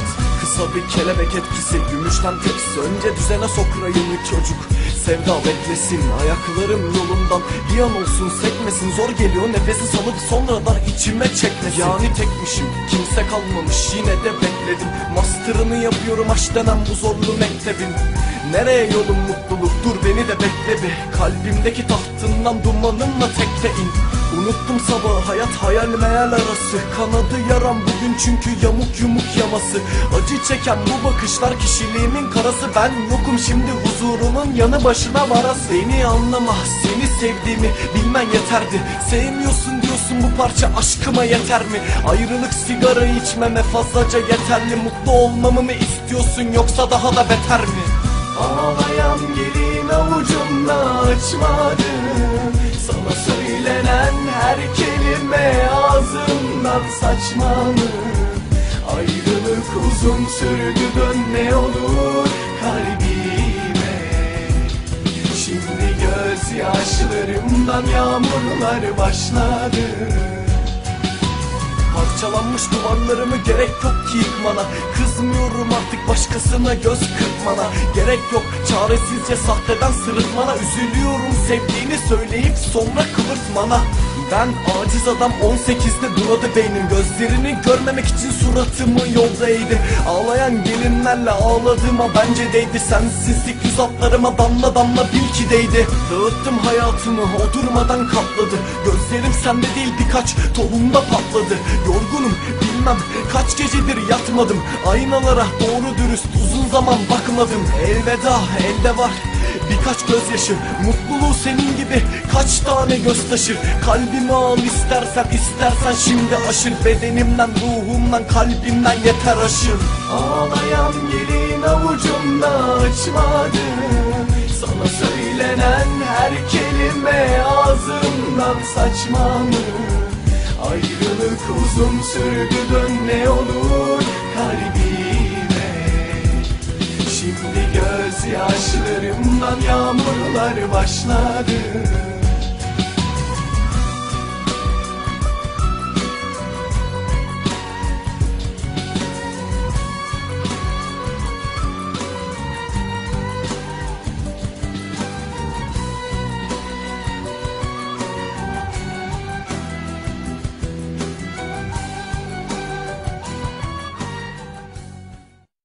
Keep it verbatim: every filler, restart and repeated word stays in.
hayat kısa bir kelebek etkisi, gümüşten tepsi. Önce düzene sok rayını çocuk, sevda beklesin. Ayaklarım yolundan bir an olsun sekmesin. Zor geliyor nefesi salıp sonradan içime çekmesin. Yani tekmişim, kimse kalmamış, yine de bekledim. Master'ını yapıyorum aşk denen bu zorlu mektebin. Nereye yolun mutluluk, dur beni de bekle bir. Kalbimdeki tahtından dumanımla tekte in. Unuttum sabahı, hayat hayal meyal arası. Kanadı yaram bugün çünkü yamuk yumuk yaması. Acı çeken bu bakışlar kişiliğimin karası. Ben yokum şimdi huzurunun yanı başına varası. Beni anlama, seni sevdiğimi bilmen yeterdi. Sevmiyorsun diyorsun, bu parça aşkıma yeter mi? Ayrılık sigara içmeme fazlaca yeterli. Mutlu olmamı mı istiyorsun yoksa daha da beter mi? Ağlayan gelin avucumda açmadım. Sana söylenen her kelime ağzımdan saçma mı? Ayrılık uzun sürdü, dön ne olur kalbime. Şimdi gözyaşlarımdan yağmurlar başladı. Parçalanmış duvarlarımı gerek yok ki yıkmana. Kızmıyorum artık başkasına göz kırpmana. Gerek yok çaresizce sahteden sırıtmana. Üzülüyorum sevdiğini söyleyip sonra kıvırtmana. Ben aciz adam, on sekizde bunadı beynim. Gözlerini görmemek için suratımı yolda eğdim. Ağlayan gelinlerle ağladığıma bence değdi. Sensizlik yüz atlarıma damla damla bil ki değdi. Dağıttım hayatımı, o durmadan katladı. Gözlerim sende değil birkaç tohumda patladı. Yorgunum bilmem kaç gecedir yatmadım. Aynalara doğru dürüst uzun zaman bakmadım. Elveda elde var birkaç gözyaşı. Mutluluğu senin gibi kaç tane göz taşır. Kalbimi al istersen, istersen şimdi aşır. Bedenimden, ruhumdan, kalbimden yeter aşır. Ağlayan gelin avucumda açmadım. Sana söylenen her kelime ağzımdan saçma mı? Ayrılık uzun sürdü, dön ne olur kalbime. Şimdi gözyaşlarımdan yağmurlar başladı.